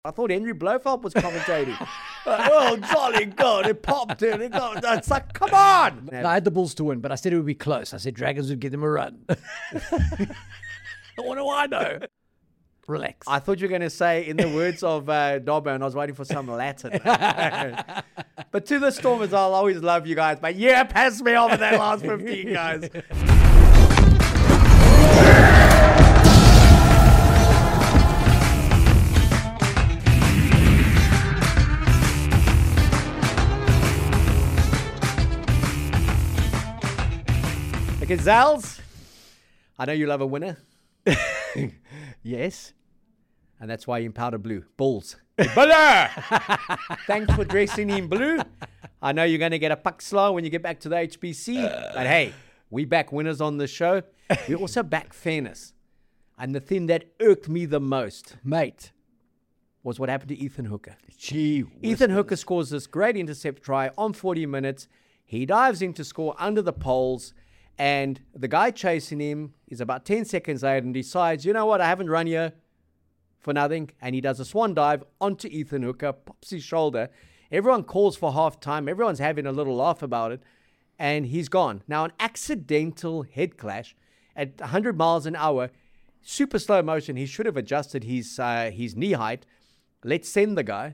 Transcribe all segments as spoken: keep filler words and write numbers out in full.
I thought Henry Blofeld was commentating. uh, oh, jolly good. It popped in. It got, it's like, come on. No, I had the Bulls to win, but I said it would be close. I said Dragons would give them a run. What do I know? Relax. I thought you were going to say, in the words of uh, Dobbo, and I was waiting for some Latin. But to the Stormers, I'll always love you guys. But yeah, pass me over that last fifteen, guys. Okay, Zals, I know you love a winner. Yes. And that's why you're in powder blue. Bulls. Thanks for dressing in blue. I know you're going to get a puck slow when you get back to the H B C. Uh, but hey, we back winners on the show. We also back fairness. And the thing that irked me the most, mate, was what happened to Ethan Hooker. Gee Ethan Hooker scores this great intercept try on forty minutes. He dives in to score under the poles. And the guy chasing him is about ten seconds later and decides, you know what, I haven't run here for nothing. And he does a swan dive onto Ethan Hooker, pops his shoulder. Everyone calls for halftime. Everyone's having a little laugh about it. And he's gone. Now, an accidental head clash at one hundred miles an hour, super slow motion. He should have adjusted his, uh, his knee height. Let's send the guy.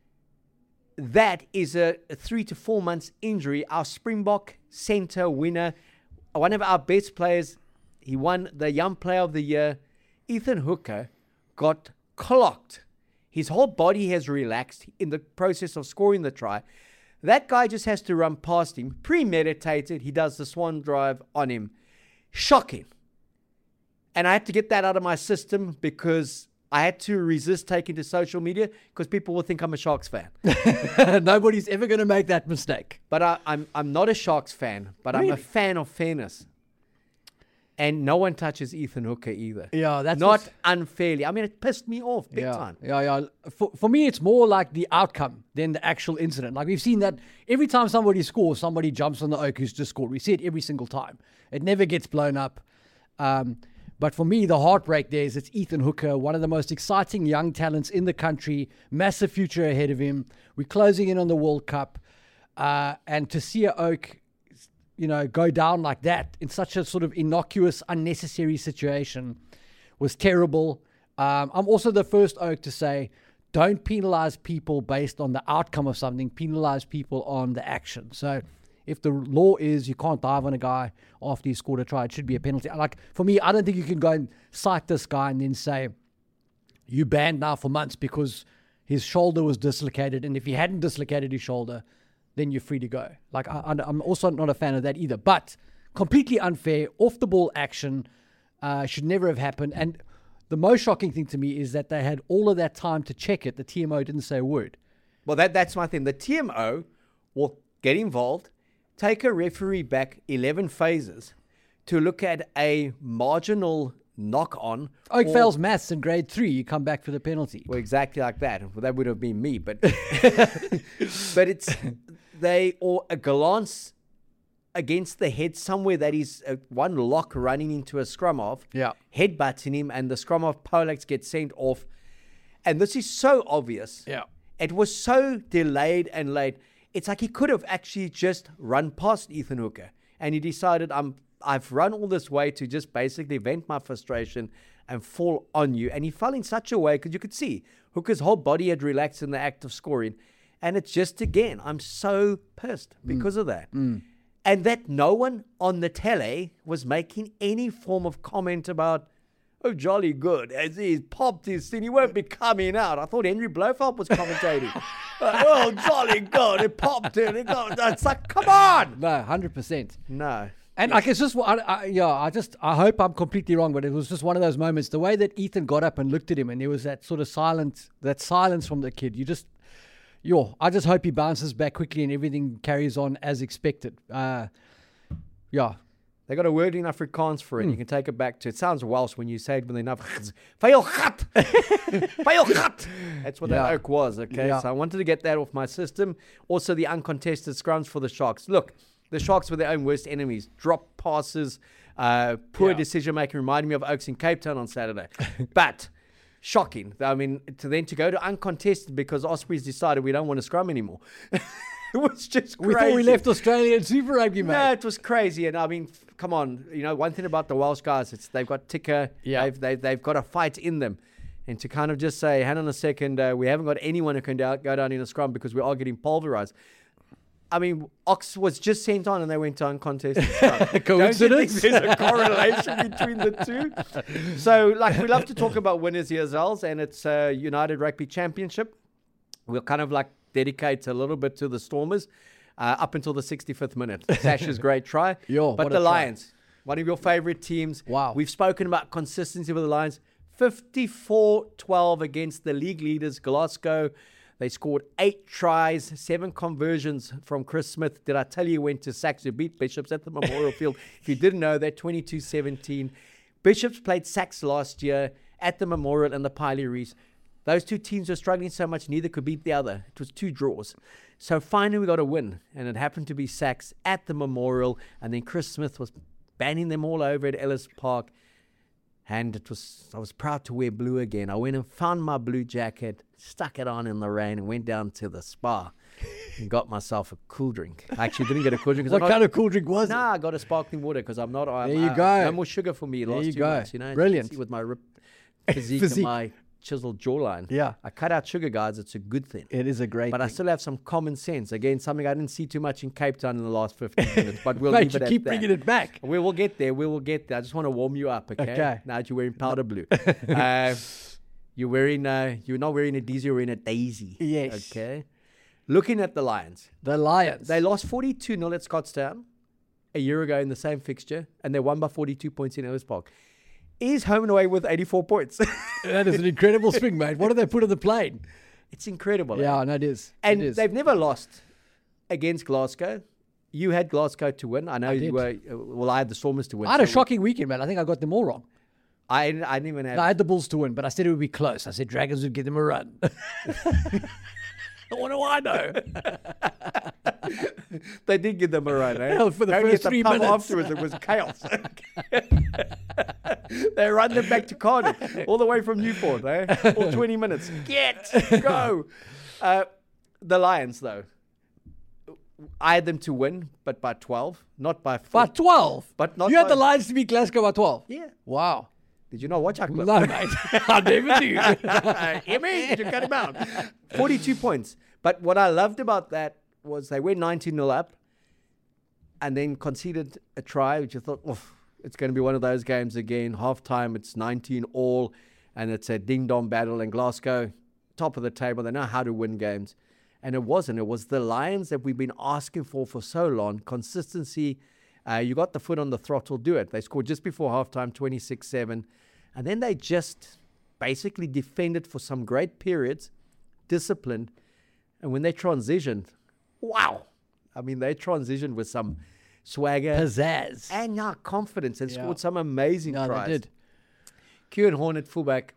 That is a, a three to four months injury. Our Springbok center winner, one of our best players, he won the Young Player of the Year. Ethan Hooker got clocked. His whole body has relaxed in the process of scoring the try. That guy just has to run past him, premeditated. He does the swan drive on him. Shocking. And I had to get that out of my system because I had to resist taking to social media because people will think I'm a Sharks fan. Nobody's ever going to make that mistake. But I, I'm I'm not a Sharks fan, but really? I'm a fan of fairness. And no one touches Ethan Hooker either. Yeah, that's not what's... unfairly. I mean, it pissed me off big yeah, time. Yeah, yeah. For, for me, it's more like the outcome than the actual incident. Like we've seen that every time somebody scores, somebody jumps on the oak who's just scored. We see it every single time. It never gets blown up. Um, But for me, the heartbreak there is it's Ethan Hooker, one of the most exciting young talents in the country, massive future ahead of him. We're closing in on the World Cup. Uh, and to see a Oak, you know, go down like that in such a sort of innocuous, unnecessary situation was terrible. Um, I'm also the first Oak to say, don't penalize people based on the outcome of something. Penalize people on the action. So if the law is you can't dive on a guy after he scored a try, it should be a penalty. Like, for me, I don't think you can go and cite this guy and then say, you banned now for months because his shoulder was dislocated. And if he hadn't dislocated his shoulder, then you're free to go. Like, I, I'm also not a fan of that either. But completely unfair, off-the-ball action uh, should never have happened. And the most shocking thing to me is that they had all of that time to check it. The T M O didn't say a word. Well, that that's my thing. The T M O will get involved, take a referee back eleven phases to look at a marginal knock-on. Oak fails maths in grade three. You come back for the penalty. Well, exactly like that. Well, that would have been me. But but it's they or a glance against the head somewhere that is uh, one lock running into a scrum off, yeah, headbutting him, and the scrum off Polak gets sent off. And this is so obvious. Yeah, it was so delayed and late. It's like he could have actually just run past Ethan Hooker, and he decided, I'm, I've run all this way to just basically vent my frustration and fall on you. And he fell in such a way, because you could see Hooker's whole body had relaxed in the act of scoring. And it's just, again, I'm so pissed because mm. of that. Mm. And that no one on the tele was making any form of comment about, oh, jolly good, as he's popped his thing, he won't be coming out. I thought Henry Blofeld was commentating. uh, oh, jolly good, it popped in. It got, it's like, come on. No, one hundred percent. No. And like, it's just, I, I, yeah, I just, I hope I'm completely wrong, but it was just one of those moments, the way that Ethan got up and looked at him, and there was that sort of silence, that silence from the kid. You just, yo, I just hope he bounces back quickly and everything carries on as expected. Uh, yeah. They got a word in Afrikaans for it. Mm. You can take it back to, it sounds Welsh when you say it with enough. Fail gat. Fail gat. That's what yeah. that oak was, okay? Yeah. So I wanted to get that off my system. Also, the uncontested scrums for the Sharks. Look, the Sharks were their own worst enemies. Drop passes, uh, poor yeah. decision-making, reminding me of Oaks in Cape Town on Saturday. But shocking. I mean, to then to go to uncontested because Ospreys decided we don't want to scrum anymore. It was just crazy. We thought we left Australia in Super Rugby, mate. No, it was crazy. And I mean, f- come on. You know, one thing about the Welsh guys, it's they've got ticker. Yeah. They've, they've, they've got a fight in them. And to kind of just say, hang on a second, uh, we haven't got anyone who can down, go down in a scrum because we are getting pulverized. I mean, Ox was just sent on and they went to uncontested scrum. Coincidence? Don't you think there's a correlation between the two? So, like, we love to talk about winners here, Zels, and it's uh, United Rugby Championship. We'll kind of like dedicate a little bit to the Stormers uh, up until the sixty-fifth minute. Sash's great try. Yo, but what the a try. Lions, one of your favorite teams. Wow. We've spoken about consistency with the Lions. fifty-four twelve against the league leaders, Glasgow. They scored eight tries, seven conversions from Chris Smith. Did I tell you he went to Sacks who beat Bishops at the Memorial Field? If you didn't know that, twenty-two seventeen. Bishops played Sacks last year at the Memorial and the Piley Reefs. Those two teams were struggling so much, neither could beat the other. It was two draws. So finally we got a win, and it happened to be Sacks at the Memorial, and then Chris Smith was banning them all over at Ellis Park. And it was, I was proud to wear blue again. I went and found my blue jacket, stuck it on in the rain, and went down to the spa and got myself a cool drink. I actually didn't get a cool drink. What kind of cool drink was Nah, it? I got a sparkling water because I'm not. I'm, There you uh, go. No more sugar for me. There Last you two go. months, you know. Brilliant. See, with my rip physique, Physique. and my chiseled jawline. Yeah. I cut out sugar, guys. It's a good thing. It is a great But I thing. still have some common sense. Again, something I didn't see too much in Cape Town in the last fifteen minutes. But we'll Mate, leave you it at keep that. bringing it back. We will get there. We will get there. I just want to warm you up, okay? Okay. Now that you're wearing powder blue. uh, you're wearing, uh, you're not wearing a Daisy, you're wearing a Daisy. Yes. Okay. Looking at the Lions. The Lions. They lost forty-two nil at Scottstown a year ago in the same fixture, and they won by forty-two points in Ellis Park. Is home and away with eighty-four points. That is an incredible swing, mate. What did they put on the plane? It's incredible. eh? Yeah, no, it is. And it is. they've never lost against Glasgow. You had Glasgow to win. I know I you did. were, uh, well, I had the Stormers to win. I had a so shocking weekend, man. I think I got them all wrong. I, I didn't even have. No, I had the Bulls to win, but I said it would be close. I said Dragons would give them a run. What do I know? They did give them a run, eh? Hell, for the Only first at three pub minutes. afterwards, it was chaos. They run them back to Cardiff, all the way from Newport, eh? All twenty minutes. Get, go. Uh, the Lions, though. I had them to win, but by twelve, not by four. By twelve. But not You had by- the Lions to beat Glasgow by twelve. Yeah. Wow. Did you not watch our clip? No, mate. I never do. Hear me? Did you cut him out? forty-two points. But what I loved about that was they went nineteen nil up and then conceded a try, which I thought, oof, it's going to be one of those games again. Half time, it's nineteen all, and it's a ding-dong battle. And Glasgow, top of the table, they know how to win games. And it wasn't. It was the Lions that we've been asking for for so long. Consistency. Uh, you got the foot on the throttle, do it. They scored just before halftime, twenty-six seven. And then they just basically defended for some great periods, disciplined. And when they transitioned, wow. I mean, they transitioned with some swagger Pizzazz. and yeah, confidence and Yeah. scored some amazing No, tries. they did. Kieran Horn at fullback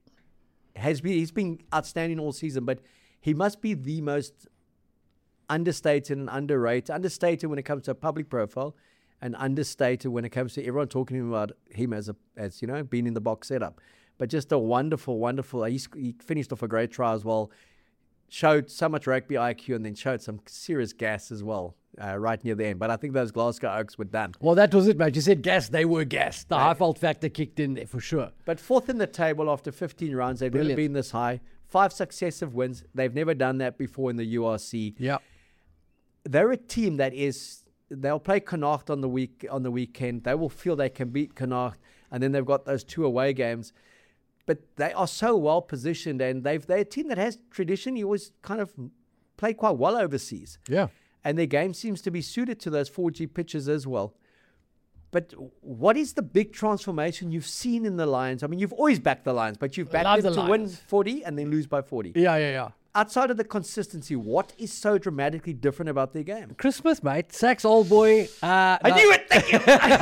has been, he's been outstanding all season, but he must be the most understated and underrated. Understated when it comes to a public profile, and understated when it comes to everyone talking to him about him as a, as you know, being in the box setup. But just a wonderful, wonderful. He, he finished off a great try as well. Showed so much rugby I Q, and then showed some serious gas as well, uh, right near the end. But I think those Glasgow Oaks were done. Well, that was it, mate. You said gas, they were gas. The high fault factor kicked in there for sure. But fourth in the table after fifteen rounds, they've Brilliant. never been this high. Five successive wins. They've never done that before in the U R C. Yeah. They're a team that is, they'll play Connacht on the week on the weekend. They will feel they can beat Connacht, and then they've got those two away games. But they are so well positioned, and they've they're a team that has traditionally always kind of played quite well overseas. Yeah. And their game seems to be suited to those four G pitches as well. But what is the big transformation you've seen in the Lions? I mean, you've always backed the Lions, but you've backed Love them the to win Lions. forty and then lose by forty. Yeah, yeah, yeah. Outside of the consistency, what is so dramatically different about their game? Chris Smith, mate. Sacks, old boy. Uh, I no- knew it. Thank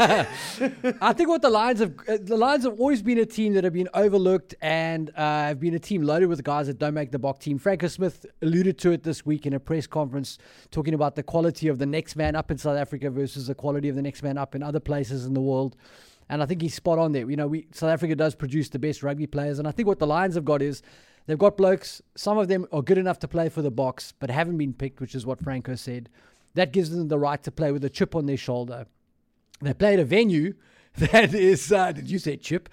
you. I think what the Lions have, uh, the Lions have always been a team that have been overlooked and uh, have been a team loaded with guys that don't make the Bok team. Franco Smith alluded to it this week in a press conference, talking about the quality of the next man up in South Africa versus the quality of the next man up in other places in the world. And I think he's spot on there. You know, we South Africa does produce the best rugby players. And I think what the Lions have got is they've got blokes. Some of them are good enough to play for the Boks, but haven't been picked, which is what Franco said. That gives them the right to play with a chip on their shoulder. They play at a venue that is, uh, did you say chip?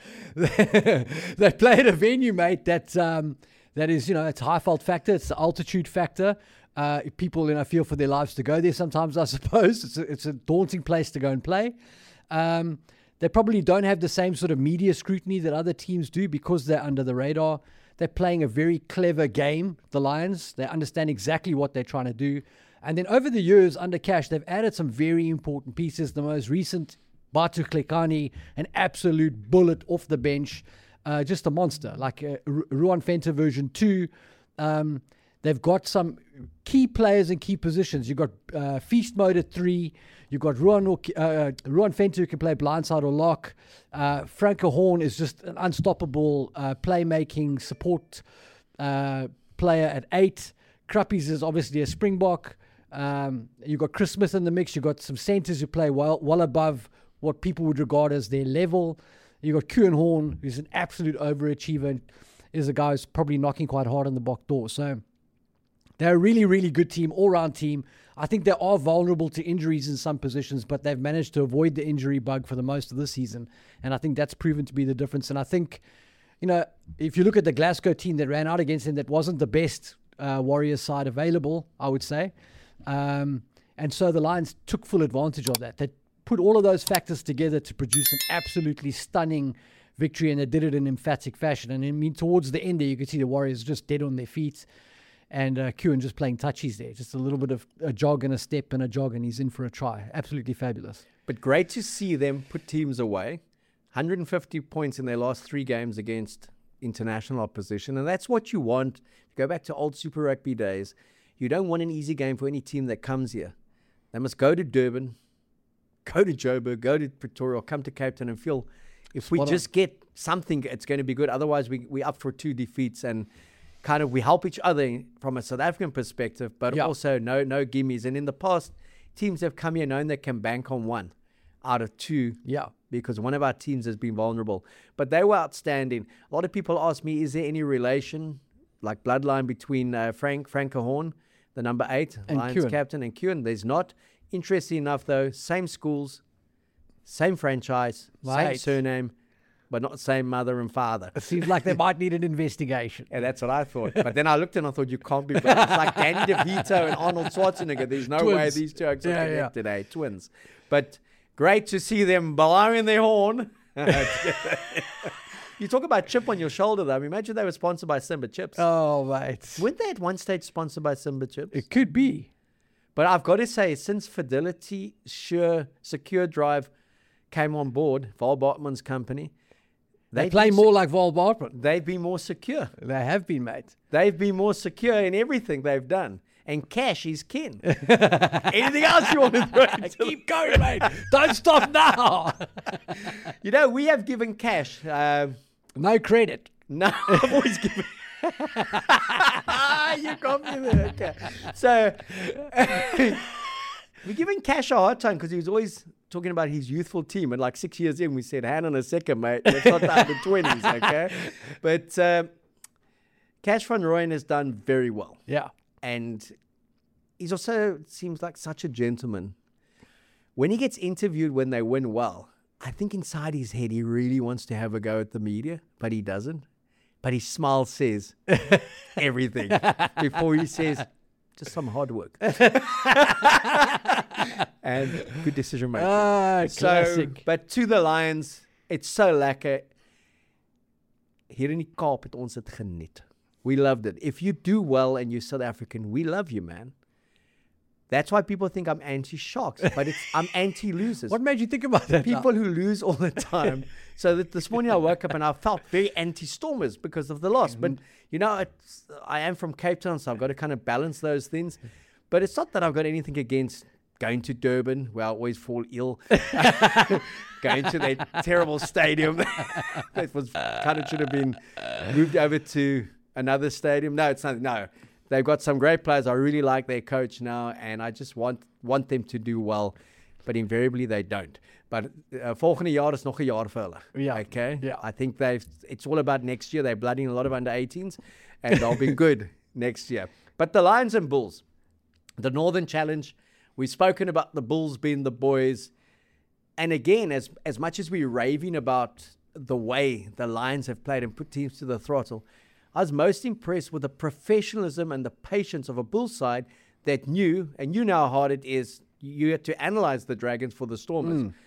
They play at a venue, mate, that, um, that is, you know, it's a high fault factor. It's the altitude factor. Uh, people, you know, feel for their lives to go there sometimes, I suppose. It's a, it's a daunting place to go and play. Um, they probably don't have the same sort of media scrutiny that other teams do because they're under the radar. They're playing a very clever game, the Lions. They understand exactly what they're trying to do. And then over the years, under Cash, they've added some very important pieces. The most recent, Batu Klekani, an absolute bullet off the bench. Uh, just a monster, like uh, Ruan Venter version two. Um, they've got some key players in key positions. You've got uh, Feast Mode at three. You've got Ruan, uh, Ruan Venter who can play blindside or lock. Uh, Franco Horn is just an unstoppable uh, playmaking support uh, player at eight. Krappies is obviously a Springbok. Um, you've got Chris Smith in the mix. You've got some centers who play well, well above what people would regard as their level. You've got Kuhn Horn, who's an absolute overachiever and is a guy who's probably knocking quite hard on the back door. So they're a really, really good team, all-round team. I think they are vulnerable to injuries in some positions, but they've managed to avoid the injury bug for the most of the season. And I think that's proven to be the difference. And I think, you know, if you look at the Glasgow team that ran out against them, that wasn't the best uh, Warriors side available, I would say. Um, and so the Lions took full advantage of that. They put all of those factors together to produce an absolutely stunning victory, and they did it in emphatic fashion. And I mean, towards the end there, you could see the Warriors just dead on their feet, and uh, Kuhn just playing touchies there. Just a little bit of a jog and a step and a jog, and he's in for a try. Absolutely fabulous. But great to see them put teams away. one hundred fifty points in their last three games against international opposition, and that's what you want. Go back to old Super Rugby days. You don't want an easy game for any team that comes here. They must go to Durban, go to Joburg, go to Pretoria, or come to Cape Town and feel if we Spot just on. get something, it's going to be good. Otherwise, we we up for two defeats, and kind of we help each other from a South African perspective, but Yeah. also no no gimmies. And in the past, teams have come here knowing they can bank on one out of two. Yeah. Because one of our teams has been vulnerable. But they were outstanding. A lot of people ask me, is there any relation, like bloodline, between uh, Frank Franco Horn, the number eight, And Lions Kuhn. captain, and Kuhn? There's not. Interesting enough, though, same schools, same franchise, same Right. surname, but not the same mother and father. It seems like they might need an investigation. And that's what I thought. But then I looked and I thought, you can't be. It's like Danny DeVito and Arnold Schwarzenegger. There's no way Twins. these two are Yeah, yeah. today. Twins. But great to see them blowing their horn. You talk about chip on your shoulder, though. I mean, imagine they were sponsored by Simba Chips. Oh, mate. Weren't they at one stage sponsored by Simba Chips? It could be. But I've got to say, since Fidelity Sure Secure Drive came on board, Val Bartman's company, They they've play been more like Vol Bartman. They've been more secure. They have been, mate. They've been more secure in everything they've done. And cash is kin. Anything else you want to throw into Keep going, mate. Don't stop now. You know, we have given cash. Um, No credit. no, I've always given. You got me there. Okay. So, we're giving Cash a hard time because he was always talking about his youthful team. And like six years in, we said, hang on a second, mate. Let's not down the twenties, okay? But um, Cash van Rooyen has done very well. Yeah. And he's also seems like such a gentleman. When he gets interviewed when they win well, I think inside his head he really wants to have a go at the media, but he doesn't. But his smile says everything before he says, just some hard work. And good decision making. Ah, So, classic. but to the Lions, it's so lekker. Hier in die Kaap het ons dit geniet. We loved it. If you do well and you're South African, we love you, man. That's why people think I'm anti-Sharks, but it's I'm anti-losers. What made you think about that? now? People who lose all the time. So that this morning I woke up and I felt very anti-Stormers because of the loss. But, you know, it's, I am from Cape Town, so I've got to kind of balance those things. But it's not that I've got anything against going to Durban, where I always fall ill. Going to that terrible stadium. That was kind of should have been moved over to another stadium. No, it's not. No. They've got some great players. I really like their coach now, and I just want want them to do well. but invariably they don't. But uh, volgende jaar is nog een jaar vir hulle. Yeah. Okay? Yeah. I think they've, it's all about next year. They're blooding a lot of under eighteens, and they'll be good next year. But the Lions and Bulls, the Northern Challenge, we've spoken about the Bulls being the boys. And again, as as much as we're raving about the way the Lions have played and put teams to the throttle, I was most impressed with the professionalism and the patience of a Bulls side that knew, and you know how hard it is, you had to analyze the Dragons for the Stormers. Mm.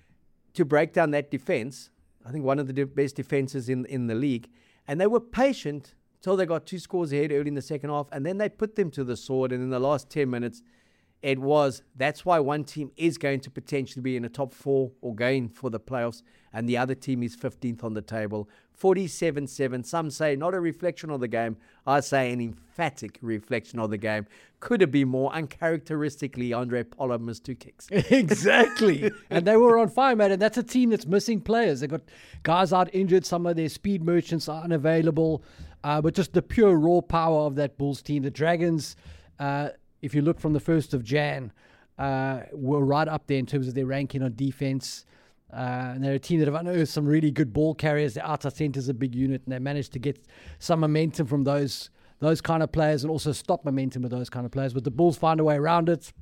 To break down that defense, I think one of the de- best defenses in, in the league, and they were patient till they got two scores ahead early in the second half, and then they put them to the sword, and in the last ten minutes, it was, that's why one team is going to potentially be in the top four or going for the playoffs, and the other team is fifteenth on the table. forty-seven seven. Some say not a reflection of the game. I say an emphatic reflection of the game. Could it be more uncharacteristically Andre Pollard missed two kicks? Exactly. And they were on fire, man. And that's a team that's missing players. They've got guys out injured. Some of their speed merchants are unavailable. Uh, but just the pure raw power of that Bulls team. The Dragons, uh, if you look from the first of January, uh, were right up there in terms of their ranking on defense. Uh, and they're a team that have unearthed some really good ball carriers. Their outside centre is a big unit, and they managed to get some momentum from those those kind of players and also stop momentum with those kind of players. But the Bulls find a way around it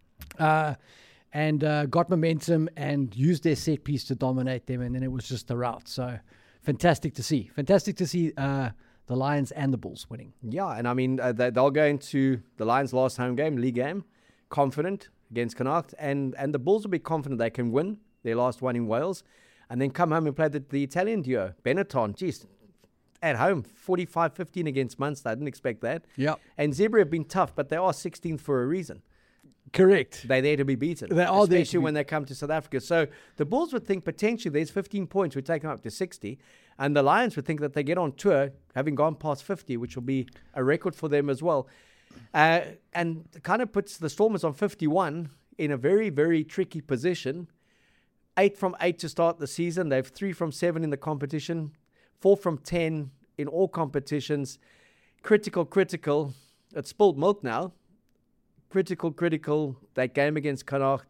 uh, and uh, got momentum and used their set piece to dominate them, and then it was just a rout. So fantastic to see. Fantastic to see uh, the Lions and the Bulls winning. Yeah, and I mean, uh, they, they'll go into the Lions' last home game, league game, confident against Connacht, and, and the Bulls will be confident they can win their last one in Wales, and then come home and play the, the Italian duo, Benetton. Geez, at home, forty-five fifteen against Munster. I didn't expect that. Yeah. And Zebra have been tough, but they are sixteenth for a reason. Correct. They're there to be beaten. They are there especially when they come to South Africa. So the Bulls would think potentially there's fifteen points, would take them up to sixty, and the Lions would think that they get on tour, having gone past fifty, which will be a record for them as well. Uh, and kind of puts the Stormers on fifty-one in a very, very tricky position. Eight from eight to start the season. They have three from seven in the competition, four from ten in all competitions. Critical, critical. It's spilled milk now. Critical, critical. That game against Connacht,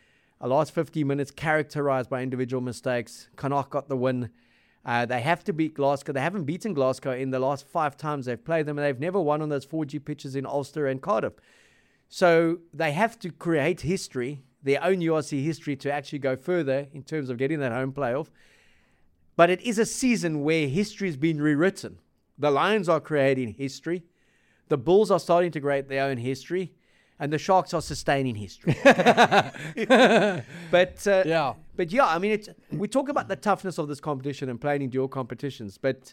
a last fifty minutes characterized by individual mistakes. Connacht got the win. Uh, they have to beat Glasgow. They haven't beaten Glasgow in the last five times they've played them, and they've never won on those four G pitches in Ulster and Cardiff. So they have to create history, their own U R C history, to actually go further in terms of getting that home playoff. But it is a season where history has been rewritten. The Lions are creating history. The Bulls are starting to create their own history. And the Sharks are sustaining history. but, uh, yeah. but yeah, I mean, it's, we talk about the toughness of this competition and playing in dual competitions. But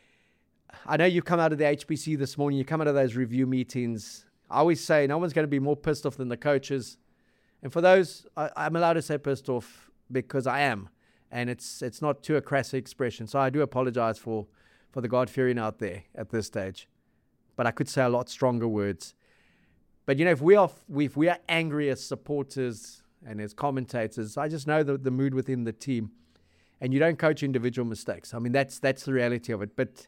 I know you've come out of the H B C this morning. You come out of those review meetings. I always say no one's going to be more pissed off than the coaches. And for those, I, I'm allowed to say pissed off because I am. And it's it's not too a crass expression. So I do apologize for, for the God-fearing out there at this stage. But I could say a lot stronger words. But, you know, if we are if we are angry as supporters and as commentators, I just know the, the mood within the team. And you don't coach individual mistakes. I mean, that's that's the reality of it. But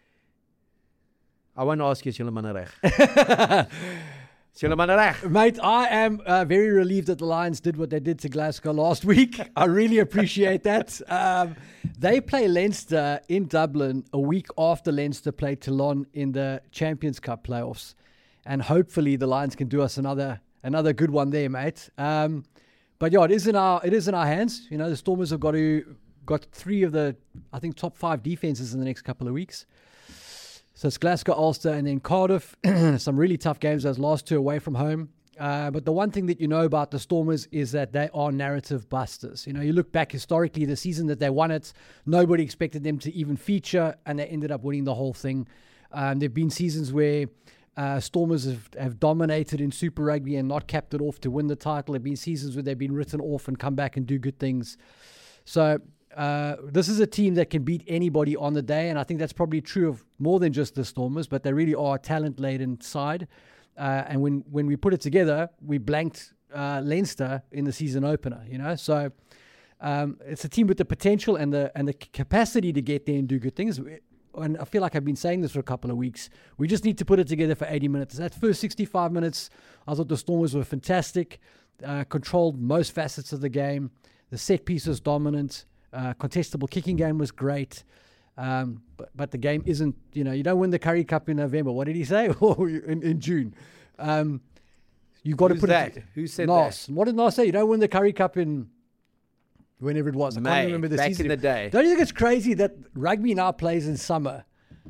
I won't ask you, is julle manne reg? Is julle manne reg? Mate, I am uh, very relieved that the Lions did what they did to Glasgow last week. I really appreciate that. Um, they play Leinster in Dublin a week after Leinster played Toulon in the Champions Cup playoffs. And hopefully the Lions can do us another another good one there, mate. Um, but yeah, it is in our it is in our hands. You know, the Stormers have got to got three of the I think top five defenses in the next couple of weeks. So it's Glasgow, Ulster, and then Cardiff. Some really tough games. Those last two away from home. Uh, but the one thing that you know about the Stormers is that they are narrative busters. You know, you look back historically, the season that they won it, nobody expected them to even feature, and they ended up winning the whole thing. Um, there have been seasons where Uh, Stormers have, have dominated in Super Rugby and not capped it off to win the title. There have been seasons where they've been written off and come back and do good things. So uh, this is a team that can beat anybody on the day, and I think that's probably true of more than just the Stormers, but they really are a talent-laden side. Uh, and when, when we put it together, we blanked uh, Leinster in the season opener, you know. So um, it's a team with the potential and the and the capacity to get there and do good things. And I feel like I've been saying this for a couple of weeks. We just need to put it together for eighty minutes. That first sixty-five minutes, I thought the Stormers were fantastic. uh, controlled most facets of the game. The set piece was dominant. Uh, contestable kicking game was great. Um, but, but the game isn't, you know, you don't win the Currie Cup in November. What did he say? Or in, in June. Um, you've got Who's to put that? it. Who said Nas. that? What did Nas say? You don't win the Currie Cup in whenever it was. I May, can't remember the back season. in the day. Don't you think it's crazy that rugby now plays in summer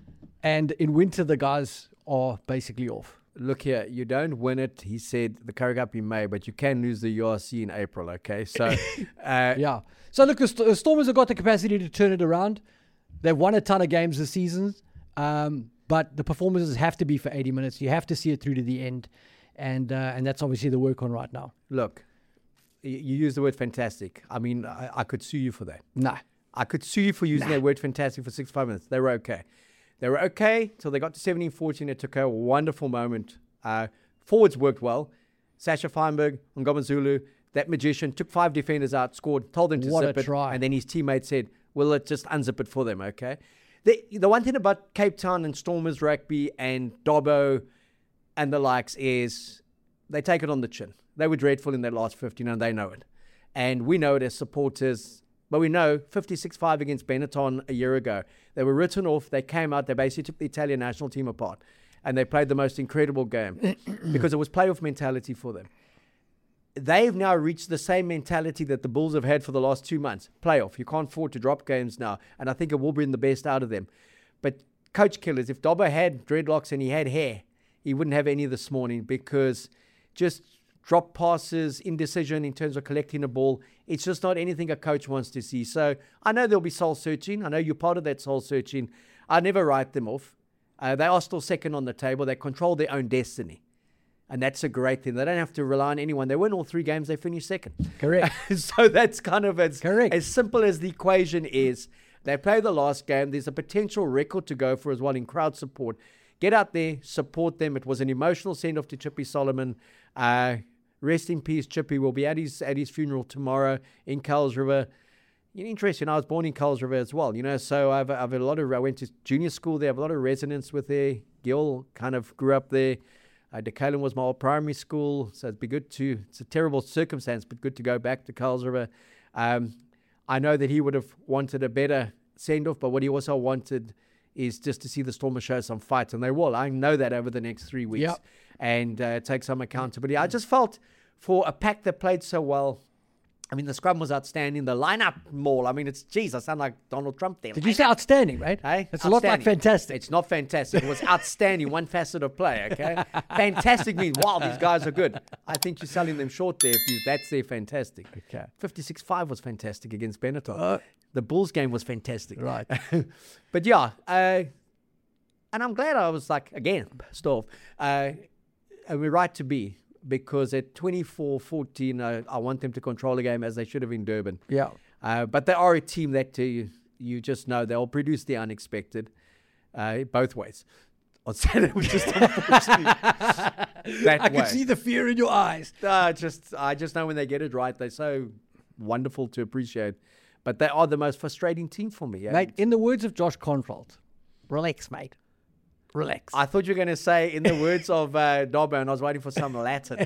and in winter the guys are basically off? Look here, you don't win it. He said the Currie Cup in May, but you can lose the U R C in April. Okay, so uh, Yeah. So look, the, St- the Stormers have got the capacity to turn it around. They've won a ton of games this season, um, but the performances have to be for eighty minutes. You have to see it through to the end, and uh, and that's obviously the work on right now. look, y- you use the word fantastic. I mean, I, I could sue you for that. Nah. I could sue you for using that word fantastic for sixty-five minutes. They were okay. They were okay till they got to seventeen fourteen. It took a wonderful moment. Uh, forwards worked well. Sasha Feinberg, Ngoma Zulu, that magician, took five defenders out, scored, told them to What zip a it. try. And then his teammate said, well, let's just unzip it for them, okay? The, the one thing about Cape Town and Stormers rugby and Dobbo and the likes is they take it on the chin. They were dreadful in their last fifteen and they know it. And we know it as supporters. But we know fifty-six five against Benetton a year ago. They were written off. They came out. They basically took the Italian national team apart. And they played the most incredible game because it was playoff mentality for them. They've now reached the same mentality that the Bulls have had for the last two months. Playoff. You can't afford to drop games now. And I think it will bring the best out of them. But coach killers, if Dobbo had dreadlocks and he had hair, he wouldn't have any this morning because just drop passes, indecision in terms of collecting the ball, it's just not anything a coach wants to see. So I know there'll be soul searching. I know you're part of that soul searching. I never write them off. Uh, they are still second on the table. They control their own destiny. And that's a great thing. They don't have to rely on anyone. They win all three games, they finish second. Correct. So that's kind of as, Correct. as simple as the equation is. They play the last game. There's a potential record to go for as well in crowd support. Get out there, support them. It was an emotional send-off to Chippy Solomon. Uh, rest in peace, Chippy. Will be at his at his funeral tomorrow in Kuils River. Interesting. I was born in Kuils River as well, you know, so I've, I've a lot of, I went to junior school there. I have a lot of resonance with there. Gil kind of grew up there. Uh, Decalen was my old primary school, so it'd be good to, it's a terrible circumstance, but good to go back to Kuils River. Um, I know that he would have wanted a better send-off, but what he also wanted is just to see the Stormers show some fight, and they will. I know that over the next three weeks Yep. and uh, take some accountability. I just felt for a pack that played so well, I mean, the scrum was outstanding. The lineup maul, I mean, it's, geez, I sound like Donald Trump there. Did you say outstanding, right? Hey, It's a lot like outstanding. fantastic. It's not fantastic. It was outstanding, one facet of play, okay? Fantastic means, wow, these guys are good. I think you're selling them short there if you, that's their fantastic. Okay. fifty-six five was fantastic against Benetton. Uh, the Bulls game was fantastic. Right. But yeah, uh, and I'm glad I was like, again, Storv, uh, and we're right to be. Because at twenty-four fourteen, uh, I want them to control the game as they should have in Durban. Yeah. Uh, but they are a team that uh, you, you just know they'll produce the unexpected uh, both ways. On Saturday, was just unfortunately that I way. can see the fear in your eyes. Uh, just, I just know when they get it right, they're so wonderful to appreciate. But they are the most frustrating team for me. eh? Mate, in the words of Josh Controlt, relax, mate. Relax. I thought you were going to say, in the words of uh, Dobbo, and I was waiting for some Latin.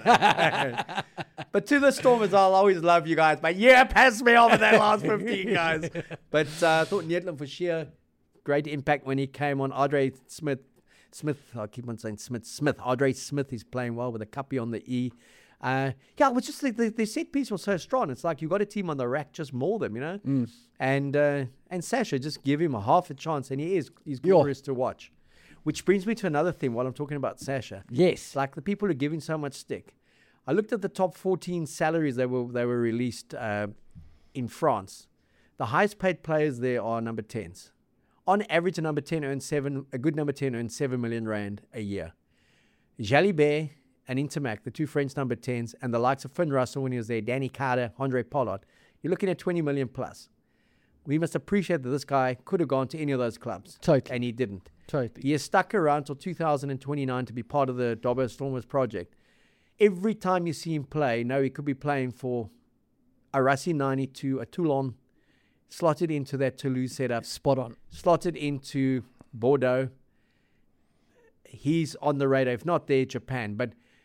But to the Stormers, I'll always love you guys. But yeah, pass me over that last fifteen, guys. But uh, I thought Nietland for sheer great impact when he came on. Audrey Smith, Smith, I keep on saying Smith, Smith. Audrey Smith is playing well with a cuppy on the E. Uh, yeah, it was just the, the, the set piece was so strong. It's like you got a team on the rack, just maul them, you know. Mm. And uh, and Sasha, just give him a half a chance, and he is he's Yo. glorious to watch. Which brings me to another thing while I'm talking about Sasha. Yes. Like the people who are giving so much stick. I looked at the top fourteen salaries that were they were released uh, in France. The highest paid players there are number tens. On average, a number ten earns seven. A good number ten earns seven million rand a year. Jalibert and Intermac, the two French number tens, and the likes of Finn Russell when he was there, Danny Carter, Andre Pollard. You're looking at twenty million plus. We must appreciate that this guy could have gone to any of those clubs. Totally. And he didn't. Totally. He is stuck around till two thousand twenty-nine to be part of the Dobbo Stormers project. Every time you see him play, no, he could be playing for a Racing ninety-two, a Toulon, slotted into that Toulouse setup, Spot on. slotted into Bordeaux. He's on the radar, if not there, Japan. But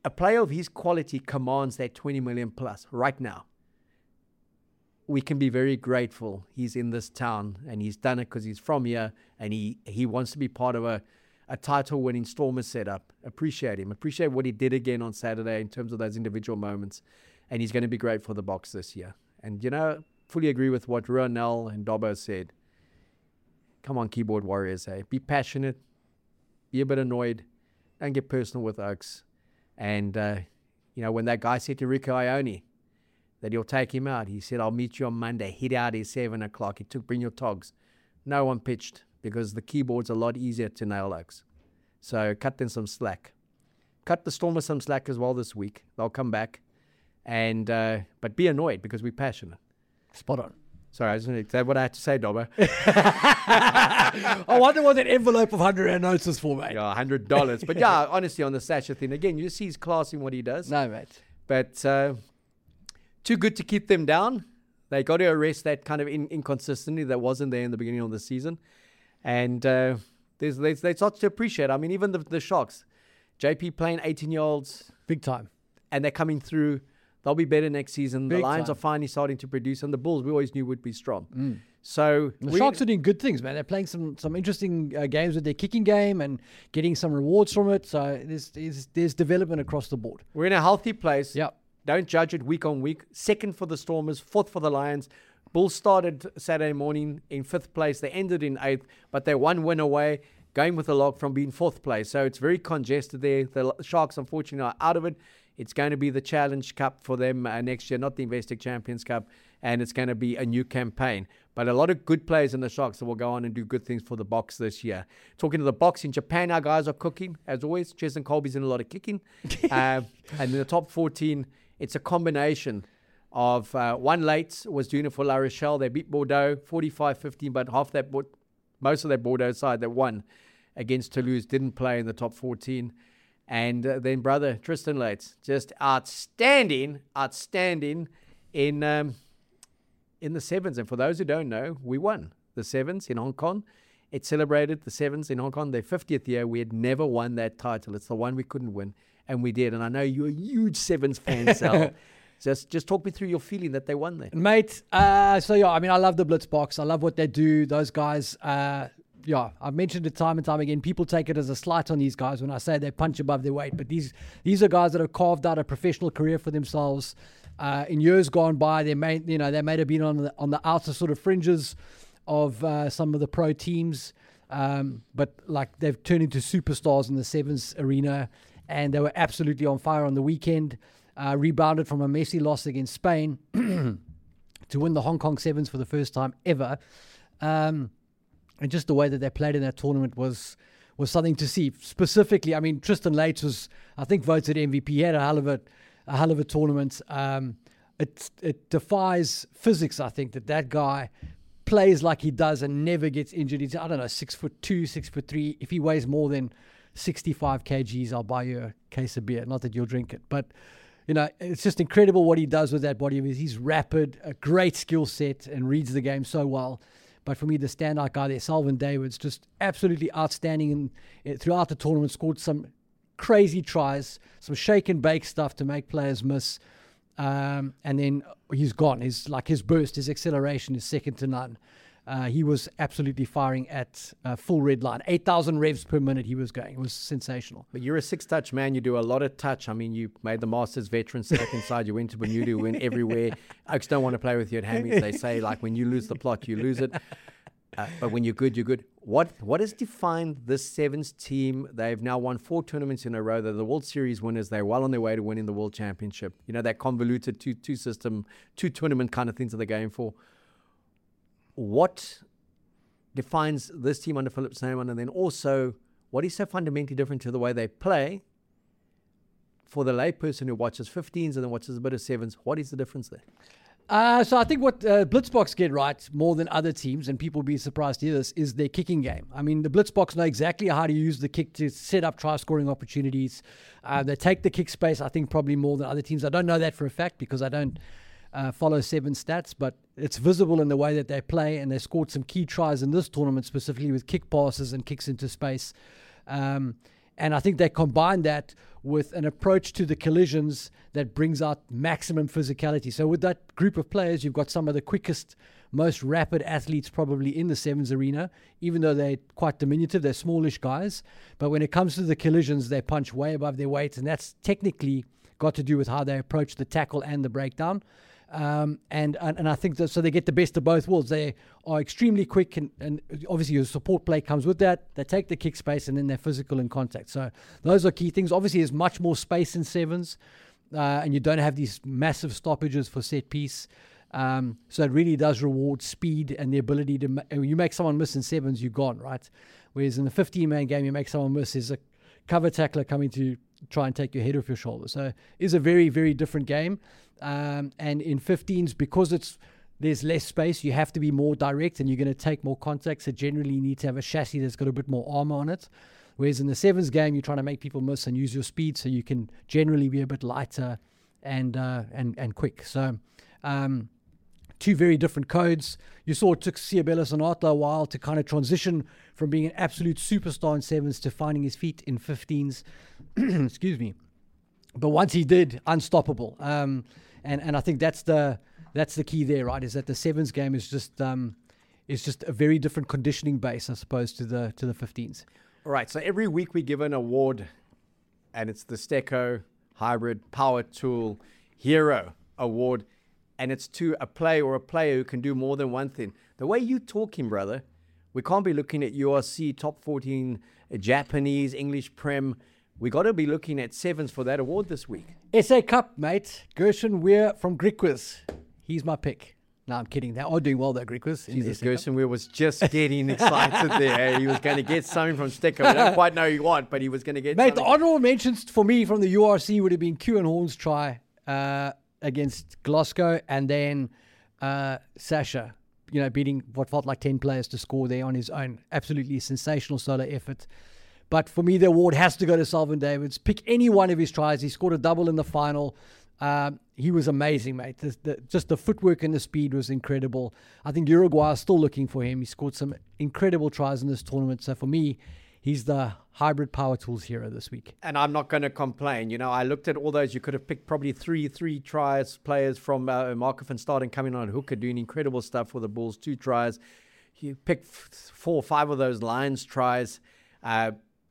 a player of his quality commands that twenty million plus right now. We can be very grateful he's in this town and he's done it because he's from here and he, he wants to be part of a, a title-winning Stormers setup. Appreciate him. Appreciate what he did again on Saturday in terms of those individual moments. And he's going to be great for the Boks this year. And, you know, fully agree with what Ronel and Dobbo said. Come on, keyboard warriors, eh? Be passionate. Be a bit annoyed. Don't get personal with Oaks. And, uh, you know, when that guy said to Rico Ione that he'll take him out, he said, I'll meet you on Monday. Hit out at seven o'clock. He took, bring your togs. No one pitched because the keyboard's a lot easier to nail, Oaks. So cut them some slack. Cut the Stormers some slack as well this week. They'll come back. And uh, but be annoyed because we're passionate. Spot on. Sorry, is that what I had to say, Dobbo? I wonder what that envelope of one hundred rand notes is for, mate. Yeah, one hundred dollars. But yeah, honestly, on the Sasha thing, again, you see his class in what he does. No, mate. But uh, too good to keep them down. They got to arrest that kind of in- inconsistency that wasn't there in the beginning of the season. And uh, there's, there's, there's lots to appreciate. I mean, even the, the Sharks. J P playing eighteen-year-olds. Big time. And they're coming through. They'll be better next season. Big the Lions time. are finally starting to produce. And the Bulls, we always knew would be strong. Mm. So the Sharks are doing good things, man. They're playing some some interesting uh, games with their kicking game and getting some rewards from it. So there's there's, there's development across the board. We're in a healthy place. Yep. Don't judge it week on week. Second for the Stormers, fourth for the Lions. Bulls started Saturday morning in fifth place. They ended in eighth, but they're one win away, going with a log from being fourth place. So it's very congested there. The Sharks, unfortunately, are out of it. It's going to be the Challenge Cup for them uh, next year, not the Investec Champions Cup, and it's going to be a new campaign. But a lot of good players in the Sharks that will go on and do good things for the Boks this year. Talking to the Boks in Japan, our guys are cooking, as always. Cheslin Colby's in a lot of kicking. uh, and in the top fourteen, it's a combination of uh, one late was doing it for La Rochelle. They beat Bordeaux forty-five fifteen, but half that, most of that Bordeaux side that won against Toulouse didn't play in the top fourteen. And uh, then brother Tristan Lates, just outstanding, outstanding in um, in the sevens. And for those who don't know, we won the sevens in Hong Kong. It celebrated the sevens in Hong Kong, their fiftieth year. We had never won that title. It's the one we couldn't win, and we did. And I know you're a huge sevens fan, Sal. Just just talk me through your feeling that they won there. Mate, uh, so yeah, I mean, I love the Blitzboks. I love what they do. Those guys, uh, yeah, I've mentioned it time and time again. People take it as a slight on these guys when I say they punch above their weight. But these these are guys that have carved out a professional career for themselves. Uh, in years gone by, they may, you know, they may have been on the on the outer sort of fringes of uh, some of the pro teams, um, but like they've turned into superstars in the sevens arena, and they were absolutely on fire on the weekend. Uh, rebounded from a messy loss against Spain to win the Hong Kong Sevens for the first time ever. Um, and just the way that they played in that tournament was was something to see. Specifically, I mean, Tristan Lates was, I think, voted M V P. He had a hell of a, a hell of a tournament. Um, it it defies physics, I think, that that guy plays like he does and never gets injured. He's, I don't know, six foot two, six foot three. If he weighs more than sixty-five kilograms, I'll buy you a case of beer. Not that you'll drink it, but you know, it's just incredible what he does with that body of his. He's rapid, a great skill set, and reads the game so well. But for me, the standout guy there, Salvin Davids, just absolutely outstanding in, in, throughout the tournament. Scored some crazy tries, some shake and bake stuff to make players miss. Um, and then he's gone. His like his burst, his acceleration is second to none. Uh, he was absolutely firing at uh, full red line. eight thousand revs per minute he was going. It was sensational. But you're a six-touch man. You do a lot of touch. I mean, you made the Masters veteran stuck inside. You went to Bermuda, went everywhere. Oaks don't want to play with you at Hammies. They say, like, when you lose the plot, you lose it. Uh, but when you're good, you're good. What What has defined this Sevens team? They've now won four tournaments in a row. They're the World Series winners. They're well on their way to winning the World Championship. You know, that convoluted two, two system, two tournament kind of things that they're going for. What defines this team under Philip Snyman, and then also what is so fundamentally different to the way they play for the layperson who watches fifteens and then watches a bit of sevens? What is the difference there? Uh, so I think what uh, Blitzboks get right more than other teams, and people will be surprised to hear this, is their kicking game. I mean, the Blitzboks know exactly how to use the kick to set up try-scoring opportunities. Uh, they take the kick space, I think, probably more than other teams. I don't know that for a fact because I don't Uh, follow seven stats, but it's visible in the way that they play, and they scored some key tries in this tournament, specifically with kick passes and kicks into space. Um, And I think they combine that with an approach to the collisions that brings out maximum physicality. So with that group of players, you've got some of the quickest, most rapid athletes probably in the sevens arena, even though they're quite diminutive, they're smallish guys. But when it comes to the collisions, they punch way above their weight, and that's technically got to do with how they approach the tackle and the breakdown. Um, and, and and I think that so they get the best of both worlds. They are extremely quick, and, and obviously your support play comes with that. They take the kick space, and then they're physical in contact. So those are key things. Obviously, there's much more space in sevens, uh, and you don't have these massive stoppages for set piece. Um, so it really does reward speed and the ability to. Ma- you make someone miss in sevens, you're gone, right? Whereas in the fifteen-man game, you make someone miss, there's a cover tackler coming to try and take your head off your shoulder. So it's a very, very different game. Um, and in fifteens, because it's there's less space, you have to be more direct, and you're going to take more contact. So generally, you need to have a chassis that's got a bit more armor on it. Whereas in the sevens game, you're trying to make people miss and use your speed, so you can generally be a bit lighter and uh, and and quick. So um, two very different codes. You saw it took Siabela Sonata a while to kind of transition from being an absolute superstar in sevens to finding his feet in fifteens. Excuse me. But once he did, unstoppable. Um, and, and I think that's the that's the key there, right? Is that the sevens game is just um, is just a very different conditioning base, I suppose, to the to the fifteens. All right. So every week we give an award, and it's the Steco Hybrid Power Tool Hero Award, and it's to a player or a player who can do more than one thing. The way you talking, brother, we can't be looking at U R C top fourteen, uh, Japanese, English Prem. We got to be looking at sevens for that award this week. S A Cup, mate. Gershon Weir from Griquas. He's my pick. No, I'm kidding. They are doing well, though, Griquas. Jesus, Gershon Weir was just getting excited there. He was going to get something from Steco. We don't quite know what, but he was going to get Mate, something. the honourable mentions for me from the U R C would have been Kewan Horn's try uh, against Glasgow, and then uh, Sasha, you know, beating what felt like ten players to score there on his own. Absolutely sensational solo effort. But for me, the award has to go to Selvin Davids. Pick any one of his tries. He scored a double in the final. Um, he was amazing, mate. The, the, just the footwork and the speed was incredible. I think Uruguay is still looking for him. He scored some incredible tries in this tournament. So for me, he's the hybrid power tools hero this week. And I'm not going to complain. You know, I looked at all those. You could have picked probably three three tries players from uh, Marco van Staden coming on hooker, doing incredible stuff for the Bulls. Two tries. You picked f- four or five of those Lions tries. Uh,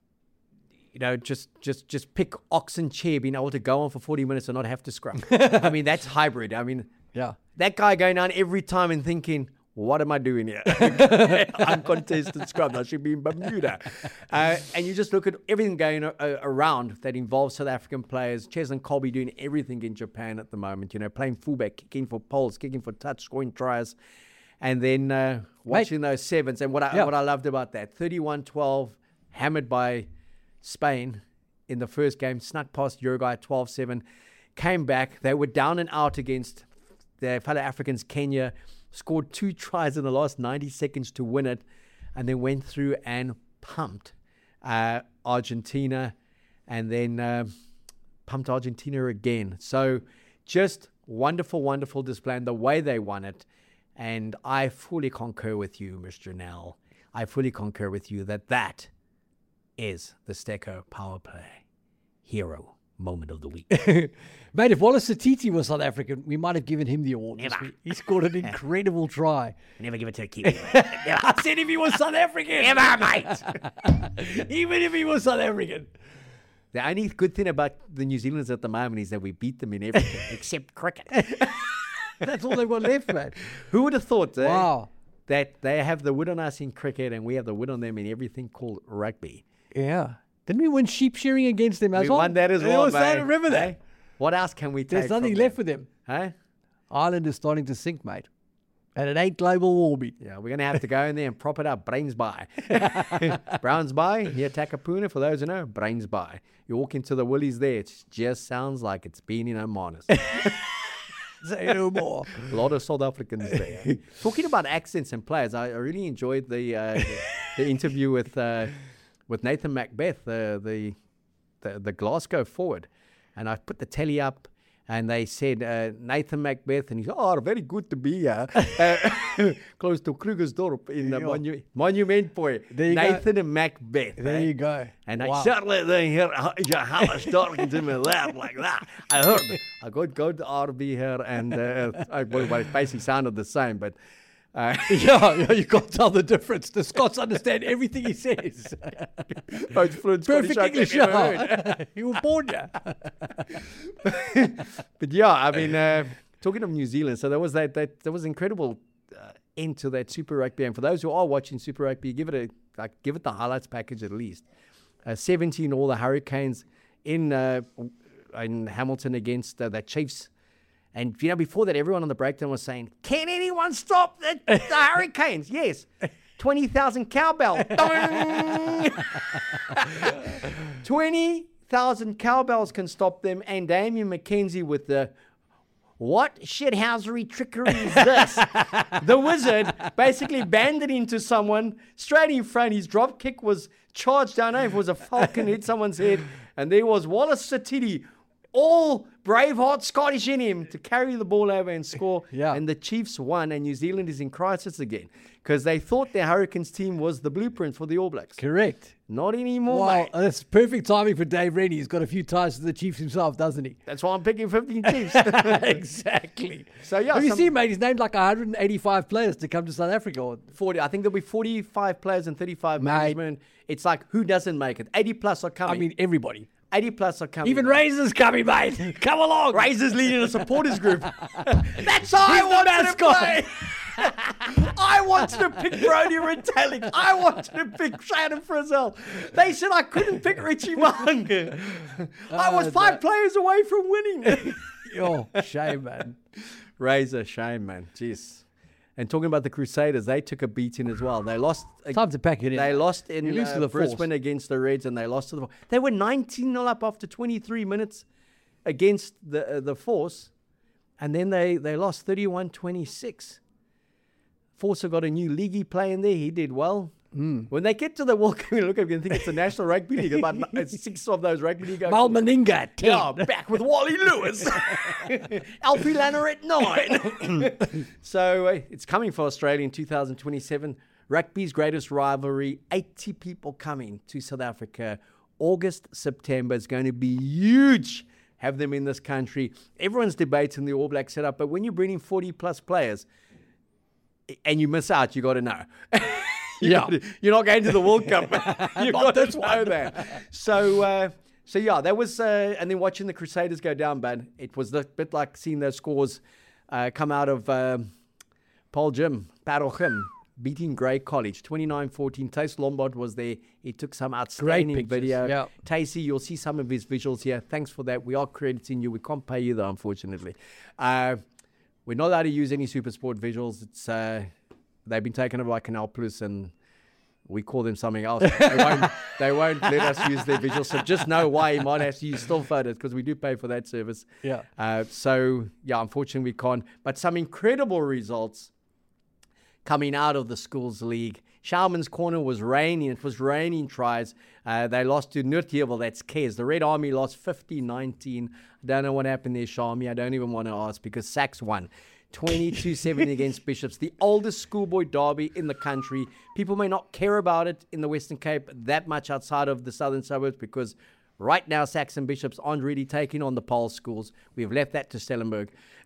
You know, just just just pick Oxen Chair being able to go on for forty minutes and not have to scrum. I mean, that's hybrid. I mean, yeah, that guy going down every time and thinking, what am I doing here? Uncontested scrum. I should be in Bermuda. Uh, and you just look at everything going uh, around that involves South African players. Cheslin Colby doing everything in Japan at the moment. You know, playing fullback, kicking for poles, kicking for touch, scoring tries. And then uh, watching Mate. those sevens. And what I, yeah. what I loved about that, thirty-one twelve, hammered by Spain in the first game, snuck past Uruguay twelve seven, came back. They were down and out against their fellow Africans, Kenya, scored two tries in the last ninety seconds to win it, and then went through and pumped uh, Argentina, and then uh, pumped Argentina again. So just wonderful, wonderful display, and the way they won it. And I fully concur with you, Mister Nell. I fully concur with you that that is the Steco Power Play Hero Moment of the Week. Mate, if Wallace Satiti was South African, we might have given him the award. Never. This week. He scored an incredible try. Never give it to a Kiwi. I said if he was South African. Never, mate. Even if he was South African. The only good thing about the New Zealanders at the moment is that we beat them in everything except cricket. That's all they've got left, mate. Who would have thought eh, wow. that they have the win on us in cricket and we have the win on them in everything called rugby? Yeah. Didn't we win sheep shearing against them as we well? We won that as well, mate. I remember that. Hey? What else can we take There's nothing from left them? for them. Huh? Ireland is starting to sink, mate. And it ain't global warming. Yeah, we're going to have to go in there and prop it up. Brains by. Browns by. Here, Takapuna, for those who know, brains by. You walk into the Woolies there, it just sounds like it's been in Omanus. Say no more. A lot of South Africans there. Talking about accents and players, I really enjoyed the uh, the, the interview with uh, with Nathan Macbeth, uh, the, the the Glasgow forward, and I put the telly up, And they said, uh, Nathan Macbeth, and he said, oh, very good to be here. uh, close to Krugersdorp in the Yeah. monu- Monument Point. There you Nathan and Macbeth. There eh? you go. And Wow. I certainly didn't hear Johannes talking to me loud like that. I heard it. I got go to R B here, and uh, I, well, well, it basically sounded the same, but uh, yeah, yeah, you can't tell the difference. The Scots understand everything he says. most fluent Scottish Perfect I've English. ever Yeah. heard. You were born here. But yeah, I mean, uh, talking of New Zealand, so there was that that there was incredible uh, end to that Super Rugby, and for those who are watching Super Rugby, give it a like, give it the highlights package at least. Uh, seventeen all the Hurricanes in uh, in Hamilton against uh, the Chiefs. And, you know, before that, everyone on the breakdown was saying, can anyone stop the, the Hurricanes? Yes. twenty thousand cowbells. twenty thousand cowbells can stop them. And Damien McKenzie with the, what shithousery trickery is this? The Wizard basically banded into someone straight in front. His drop kick was charged down. If it was a falcon, hit someone's head. And there was Wallace Satiti, all Braveheart Scottish in him, to carry the ball over and score. Yeah. And the Chiefs won, and New Zealand is in crisis again because they thought their Hurricanes team was the blueprint for the All Blacks. Correct. Not anymore, Wow, mate. that's perfect timing for Dave Rennie. He's got a few ties to the Chiefs himself, doesn't he? That's why I'm picking fifteen Chiefs. Exactly. So, yeah, Have you some- seen, mate? He's named like one hundred eighty-five players to come to South Africa. Or- forty. I think there'll be forty-five players and thirty-five Mate. management. It's like, who doesn't make it? eighty plus are coming. I mean, everybody. eighty plus are coming. Even Razor's coming, mate. Come along. Razor's leading a supporters group. That's how I He's the wanted to mascot. play. I wanted to pick Brody Retallick. I wanted to pick Shannon Frizzell. They said I couldn't pick Richie Mung. I was Uh, five that- players away from winning. Oh, shame, man. Razor, shame, man. Jeez. And talking about the Crusaders, they took a beating as well. They lost. Time to pack it in. They lost in You lose uh, to the Brisbane Force. against the Reds, and they lost to the. They were nineteen nil up after twenty-three minutes against the uh, the Force, and then they, they lost thirty-one twenty-six. Force have got a new leaguey playing there. He did well. Hmm. When they get to the World Cup, look at him and think it's the National Rugby League. About n- six of those rugby league. Mal Meninga, ten. Yeah, back with Wally Lewis. Alfie Lanner at nine. So uh, it's coming for Australia in two thousand twenty-seven. Rugby's greatest rivalry. eighty people coming to South Africa. August, September is going to be huge. Have them in this country. Everyone's debating the All Black setup, but when you bring in forty plus players and you miss out, you got to know. You Yeah. gotta- you're not going to the World Cup. you got to know that. So, uh, so yeah, that was, uh, and then watching the Crusaders go down, man, it was a bit like seeing those scores uh, come out of um, Paul Jim, Parochem, beating Grey College, twenty-nine fourteen. Tace Lombard was there. He took some outstanding pictures, video. yeah. Tacey, you'll see some of his visuals here. Thanks for that. We are crediting you. We can't pay you, though, unfortunately. Uh, we're not allowed to use any SuperSport visuals. It's uh, they've been taken over by Canal Plus, and we call them something else. They won't, they won't let us use their visuals. So just know why you might have to use still photos, because we do pay for that service. Yeah. Uh, so, yeah, unfortunately we can't. But some incredible results coming out of the Schools League. Schauman's Corner was raining. It was raining tries. Uh, they lost to Nutjevel, that's Kes. The Red Army lost fifty nineteen. I don't know what happened there, Shami. I don't even want to ask, because Sachs won. twenty-two seven against Bishops, the oldest schoolboy derby in the country. People may not care about it in the Western Cape that much outside of the southern suburbs, because right now Sachs and Bishops aren't really taking on the Paul schools. We've left that to Stellenberg.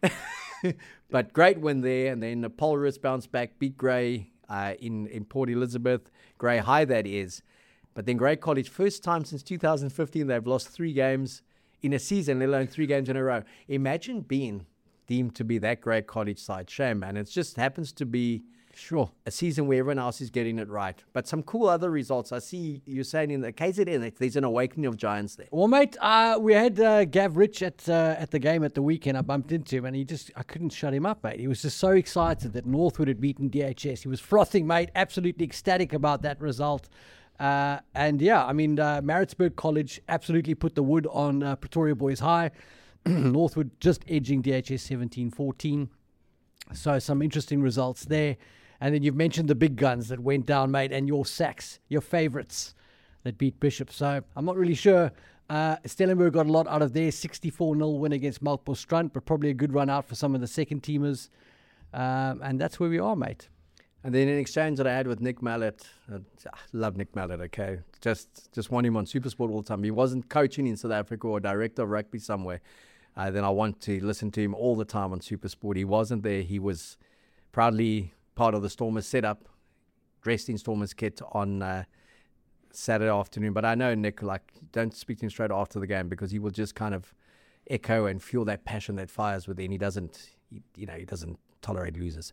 But great win there, and then the Polris bounced back, beat Grey uh, in, in Port Elizabeth. Grey High, that is. But then Grey College, first time since two thousand fifteen, they've lost three games in a season, let alone three games in a row. Imagine being deemed to be that Grey College side. Shame, man. It just happens to be Sure. a season where everyone else is getting it right. But some cool other results. I see you're saying in the K Z N, there's an awakening of giants there. Well, mate, uh, we had uh, Gav Rich at uh, at the game at the weekend. I bumped into him, and he just I couldn't shut him up, mate. He was just so excited that Northwood had beaten D H S. He was frothing, mate, absolutely ecstatic about that result. Uh, and yeah, I mean, uh, Maritzburg College absolutely put the wood on uh, Pretoria Boys High. Northwood just edging D H S seventeen fourteen. So some interesting results there. And then you've mentioned the big guns that went down, mate, and your Sacks, your favourites that beat Bishop. So I'm not really sure Uh, Stellenberg got a lot out of their sixty-four nil win against Melkbos-Strand, but probably a good run out for some of the second teamers. Um, and that's where we are, mate. And then an exchange that I had with Nick Mallett. I love Nick Mallett, okay? Just just want him on SuperSport all the time. He wasn't coaching in South Africa or director of rugby somewhere. Uh, then I want to listen to him all the time on SuperSport. He wasn't there. He was proudly part of the Stormers setup, dressed in Stormers kit on uh, Saturday afternoon. But I know Nick, like, don't speak to him straight after the game because he will just kind of echo and fuel that passion that fires within. He doesn't, he, you know, he doesn't tolerate losers.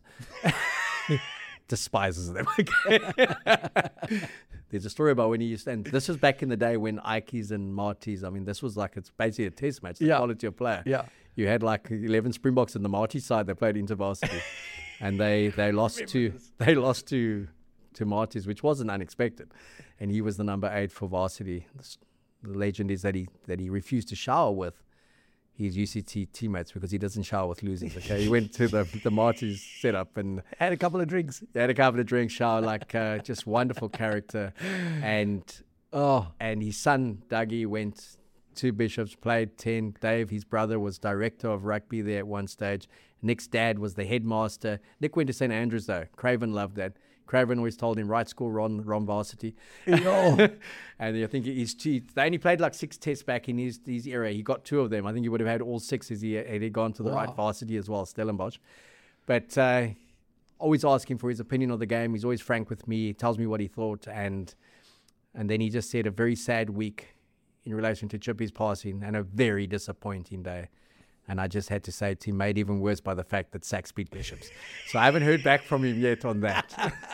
Despises them. There's a story about when he used to, and this was back in the day when Ikeys and Marties, I mean, this was like, it's basically a test match, the yeah. quality of player. Yeah. You had like eleven Springboks in the Marty side that played intervarsity, and they they lost to this. they lost to to Marties, which wasn't unexpected, and he was the number eight for varsity. The legend is that he that he refused to shower with his U C T teammates because he doesn't shower with losers. Okay, he went to the the Marty's setup and had a couple of drinks. Had a couple of drinks, shower, like uh, just wonderful character. And oh, and his son Dougie went to Bishops, played ten. Dave, his brother, was director of rugby there at one stage. Nick's dad was the headmaster. Nick went to Saint Andrews though. Craven loved that. Craven always told him, right school, Ron, Ron varsity. Oh. And I think he's, they only played like six tests back in his, his era. He got two of them. I think he would have had all six as he had he gone to the wow. right varsity as well, Stellenbosch. But uh, always asking for his opinion of the game. He's always frank with me. He tells me what he thought. And and then he just said a very sad week in relation to Chippy's passing and a very disappointing day. And I just had to say to him, made even worse by the fact that Sachs beat Bishops. So I haven't heard back from him yet on that.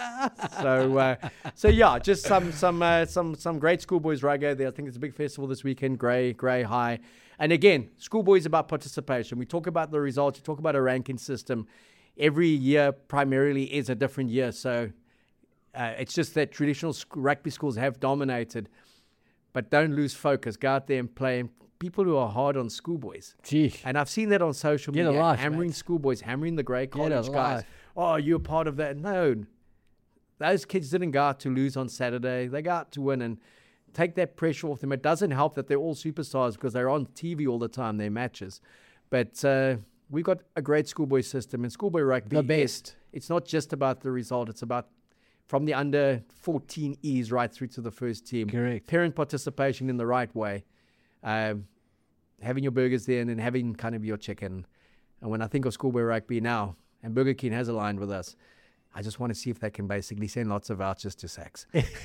so, uh, so yeah, just some some uh, some some great schoolboys rugby there. I think it's a big festival this weekend. Grey, Grey High, and again, schoolboys about participation. We talk about the results. We talk about a ranking system. Every year, primarily, is a different year. So uh, it's just that traditional sc- rugby schools have dominated, but don't lose focus. Go out there and play. People who are hard on schoolboys. Gee. And I've seen that on social Get media. life, hammering mate. schoolboys, hammering the Grey College Get guys. life. Oh, you're part of that. No. Those kids didn't go out to lose on Saturday. They go out to win and take that pressure off them. It doesn't help that they're all superstars because they're on T V all the time, their matches. But uh, we've got a great schoolboy system. And schoolboy rugby, The best. Is, it's not just about the result. It's about from the under fourteen E's right through to the first team. Correct. Parent participation in the right way. Um, having your burgers there and then having kind of your chicken. And when I think of schoolboy rugby now, and Burger King has aligned with us, I just want to see if they can basically send lots of vouchers to Sachs.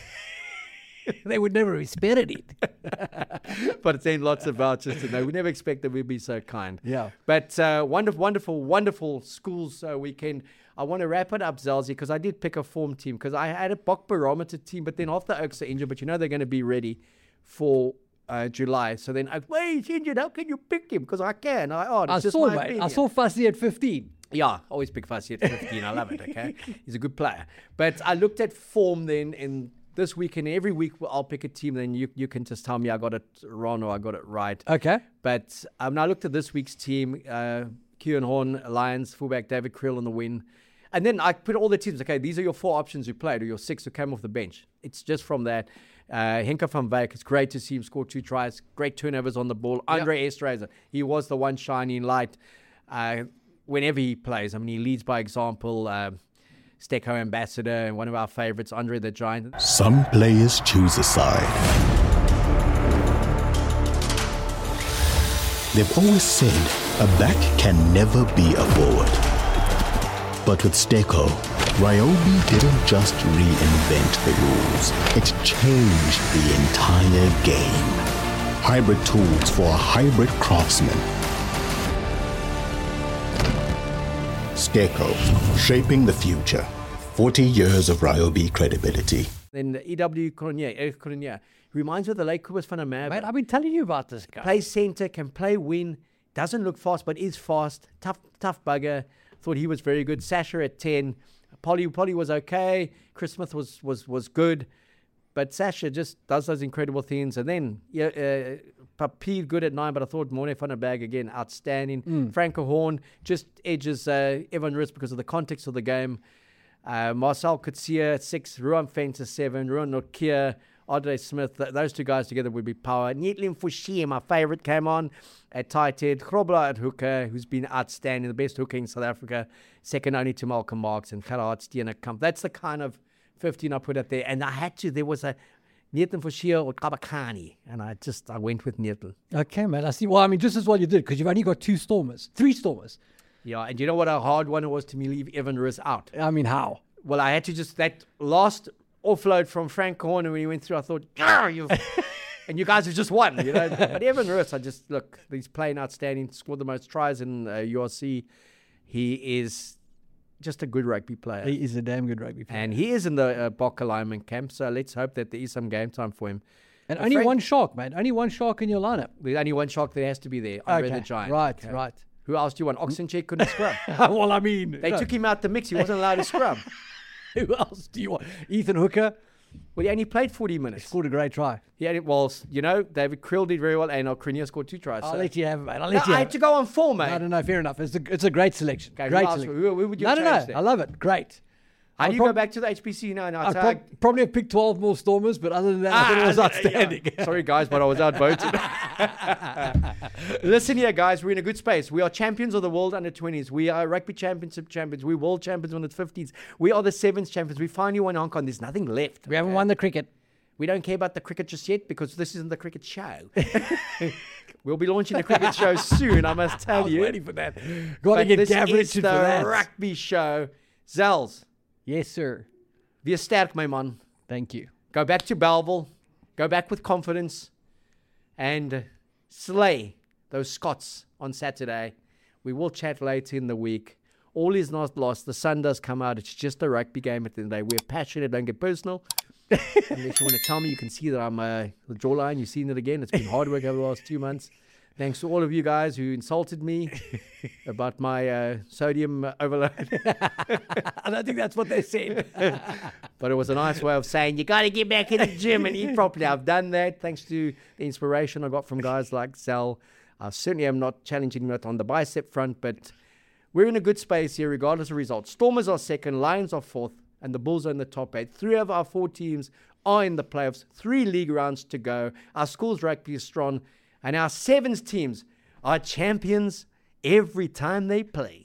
They would never have spared it. But send lots of vouchers to know. We never expected we'd be so kind. Yeah. But uh, wonderful, wonderful, wonderful schools uh, weekend. I want to wrap it up, Zelzy, because I did pick a form team because I had a Bok Barometer team, but then half the Oaks are injured, but you know they're going to be ready for Uh, July. So then, like, well, he's injured. How can you pick him? Because I can. I, oh, I just saw, my mate. opinion. I saw Fussy at fifteen. Yeah, always pick Fussy at fifteen. I love it, okay? He's a good player. But I looked at form then, and this week and every week I'll pick a team, then you you can just tell me I got it wrong or I got it right. Okay. But um, now I looked at this week's team, uh, Kieran Horn, Lions, fullback David Krill on the win. And then I put all the teams, okay, these are your four options who played, or your six who came off the bench. It's just from that. Uh, Henke van Wyk, it's great to see him score two tries, great turnovers on the ball. Andre yep. Esterhuizen, he was the one shining light uh, whenever he plays. I mean, he leads by example. Uh, Stecco ambassador and one of our favorites, Andre the Giant. Some players choose a side. They've always said a back can never be a forward. But with Stecco, Ryobi didn't just reinvent the rules, it changed the entire game. Hybrid tools for a hybrid craftsman. Stecco, shaping the future. forty years of Ryobi credibility. Then E W Cronje, Eric Cronje, reminds me of the late Kobus van der Merwe. Mate, I've been telling you about this guy. Plays centre, can play wing, doesn't look fast, but is fast. Tough, tough bugger. Thought he was very good. Sasha at ten. Polly, Polly was okay. Chris Smith was was was good, but Sasha just does those incredible things. And then yeah, uh, Papier good at nine, but I thought Morne van der Berg again outstanding. Mm. Franco Horn just edges uh, Evan Rist because of the context of the game. Uh, Marcel Kutsia at six. Ruan Fenter seven. Ruan Nokia Andre Smith, th- those two guys together would be power. Nietlin Fushie, my favorite, came on at tight head. Grobler at hooker, who's been outstanding, the best hooker in South Africa, second only to Malcolm Marx and Gerhard Steenekamp. That's the kind of fifteen I put up there. And I had to, there was a Nietlin Fushie or Kabakani, and I just, I went with Nietlin. Okay, man. I see. Well, I mean, just as well you did, because you've only got two Stormers, three Stormers. Yeah, and you know what a hard one it was to me leave Evan Riss out? I mean, how? Well, I had to just, that last offload from Frank Horner when he went through, I thought, yeah, you've, and you guys have just won, you know. But Evan Riss, I just, look, he's playing outstanding, scored the most tries in uh, U R C. He is just a good rugby player. He is a damn good rugby player. And he is in the uh, Bok alignment camp, so let's hope that there is some game time for him. And But only Frank- one shark, man. Only one shark in your lineup. There's only one shark that has to be there, Andre Okay, the Giant. right, okay? right. Who else do you want? Oxencheck couldn't scrub. Well, I mean, They no. took him out the mix. He wasn't allowed to scrub. Who else do you want? Ethan Hooker Well, he only played forty minutes. scored a great try. He had it, well, you know, David Krill did very well, and Alcrinia scored two tries. I'll so. let you have it, mate. I'll No, let you I have had to it. go on four, mate. No, no, no, fair enough. It's a, it's a great selection. Okay, who great else- selection. who- who would you no, no, change no. there? I love it. Great. How I'll do you go prob- back to the H P C now? now I'd so prob- I- probably have picked twelve more Stormers, but other than that, I thought it was Ah, outstanding. yeah. Sorry, guys, but I was outvoted. Listen here, guys. We're in a good space. We are champions of the world under twenties. We are rugby championship champions. We're world champions under fifteens. We are the sevens champions. We finally won Hong Kong. There's nothing left. We haven't won the cricket. We don't care about the cricket just yet because this isn't the cricket show. We'll be launching a cricket show soon, I must tell I was you. waiting for that. Got to But get this Gav is Richard the for that. rugby show. Zels, Yes, sir. we're sterk, my man. Thank you. Go back to Belleville. Go back with confidence. And slay those Scots on Saturday. We will chat later in the week. All is not lost. The sun does come out. It's just a rugby game at the end of the day. We're passionate. Don't get personal. Unless you want to tell me, you can see that I'm uh, the jawline. You've seen it again. It's been hard work over the last two months. Thanks to all of you guys who insulted me about my uh, sodium overload. I don't think that's what they said. But it was a nice way of saying, you got to get back in the gym and eat properly. I've done that thanks to the inspiration I got from guys like Sal. I certainly am not challenging that on the bicep front, but we're in a good space here regardless of results. Stormers are second, Lions are fourth, and the Bulls are in the top eight. Three of our four teams are in the playoffs. Three league rounds to go. Our schools rugby is strong, and our sevens teams are champions every time they play.